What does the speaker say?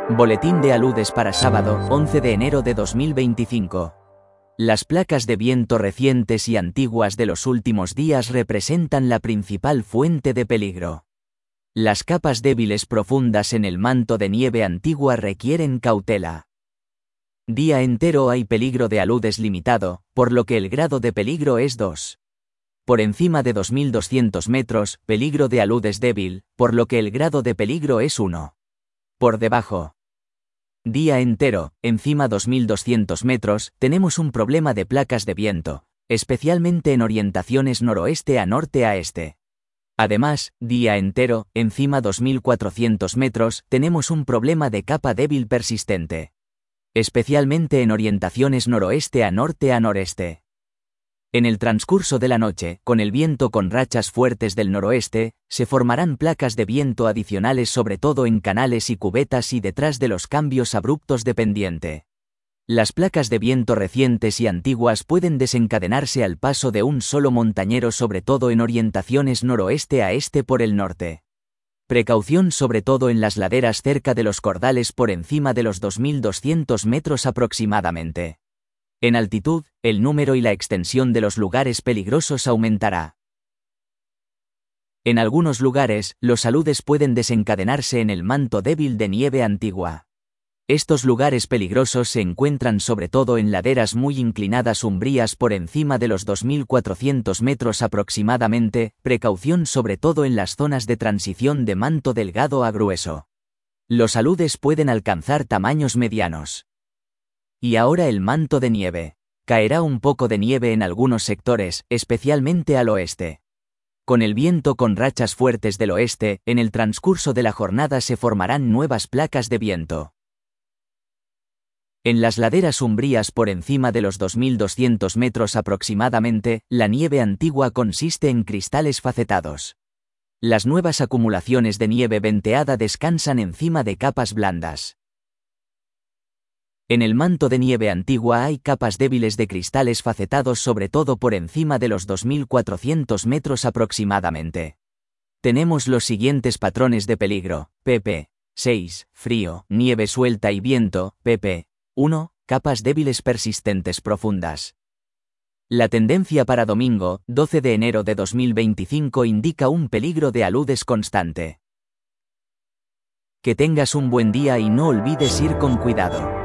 Boletín de aludes para sábado, 11 de enero de 2025. Las placas de viento recientes y antiguas de los últimos días representan la principal fuente de peligro. Las capas débiles profundas en el manto de nieve antigua requieren cautela. Día entero hay peligro de aludes limitado, por lo que el grado de peligro es 2. Por encima de 2200 metros, peligro de aludes débil, por lo que el grado de peligro es 1. Por debajo. Día entero, encima 2200 metros, tenemos un problema de placas de viento, especialmente en orientaciones noroeste a norte a este. Además, día entero, encima 2400 metros, tenemos un problema de capa débil persistente, especialmente en orientaciones noroeste a norte a noreste. En el transcurso de la noche, con el viento con rachas fuertes del noroeste, se formarán placas de viento adicionales sobre todo en canales y cubetas y detrás de los cambios abruptos de pendiente. Las placas de viento recientes y antiguas pueden desencadenarse al paso de un solo montañero sobre todo en orientaciones noroeste a este por el norte. Precaución sobre todo en las laderas cerca de los cordales por encima de los 2200 metros aproximadamente. En altitud, el número y la extensión de los lugares peligrosos aumentará. En algunos lugares, los aludes pueden desencadenarse en el manto débil de nieve antigua. Estos lugares peligrosos se encuentran sobre todo en laderas muy inclinadas umbrías por encima de los 2400 metros aproximadamente, precaución sobre todo en las zonas de transición de manto delgado a grueso. Los aludes pueden alcanzar tamaños medianos. Y ahora el manto de nieve. Caerá un poco de nieve en algunos sectores, especialmente al oeste. Con el viento con rachas fuertes del oeste, en el transcurso de la jornada se formarán nuevas placas de viento. En las laderas umbrías por encima de los 2200 metros aproximadamente, la nieve antigua consiste en cristales facetados. Las nuevas acumulaciones de nieve venteada descansan encima de capas blandas. En el manto de nieve antigua hay capas débiles de cristales facetados sobre todo por encima de los 2400 metros aproximadamente. Tenemos los siguientes patrones de peligro: pp. 6, frío, nieve suelta y viento, pp. 1, capas débiles persistentes profundas. La tendencia para domingo, 12 de enero de 2025 indica un peligro de aludes constante. Que tengas un buen día y no olvides ir con cuidado.